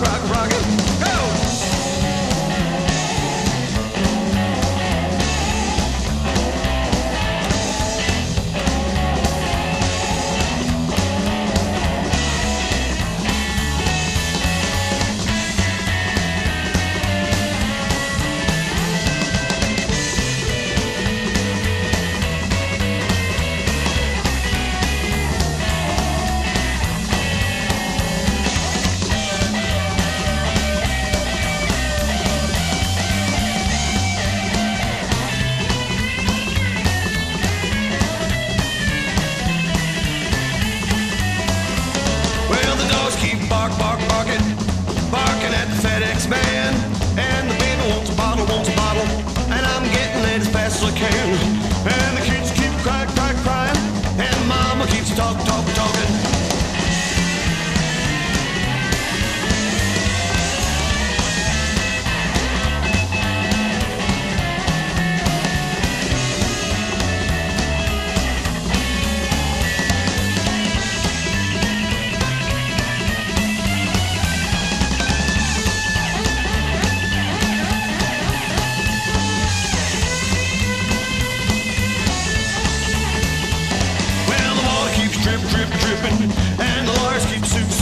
rock it. Go! Barking at the FedEx man. And the baby wants a bottle, and I'm getting it as fast as I can. And the kids keep crying, and mama keeps talking. Dripping, and the lawyers keep suing.